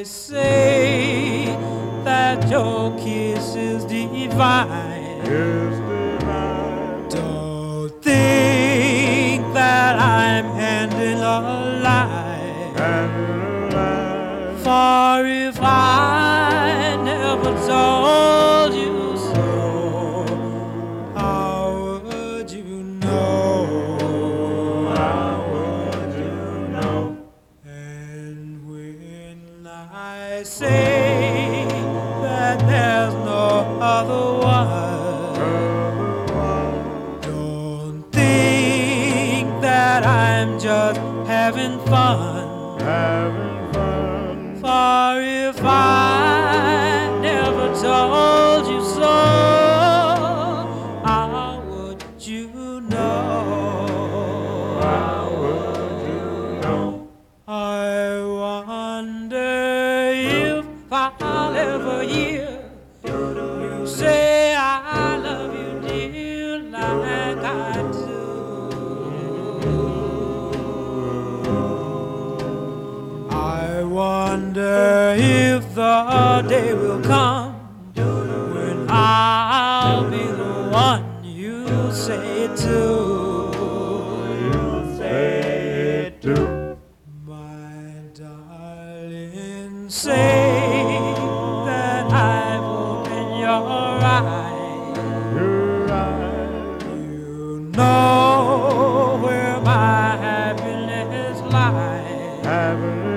say that your kiss is divine. Is divine. Don't think that I'm handing a lie. And alive. For if I never told you so, how would you know? How would you know? And when I say that there's no other one, don't think that I'm just having fun. Having fun. For if I never told you so, how would you know? How would you know? I wonder if I'll ever hear you say I love you, dear, like I do. I wonder if the day will come when I'll be the one you say it to. You say it too. My darling, say that I've opened your eyes. Your eyes. You know where my happiness lies. Happiness